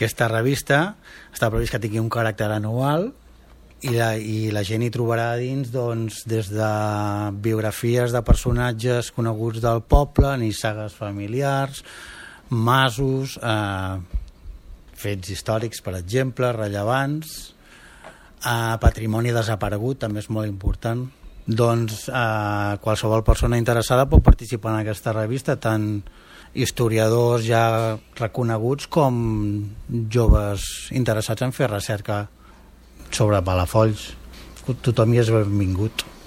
Aquesta revista està previst que tingui un caràcter anual i la gent hi trobarà dins doncs, des de biografies de personatges coneguts del poble, ni sagues familiars, masos, fets històrics, per exemple, rellevants, patrimoni desaparegut, també és molt important. Doncs qualsevol persona interessada pot participar en aquesta revista, tant historiadors ja reconeguts com joves interessats en fer recerca sobre Palafolls. Tothom hi és benvingut.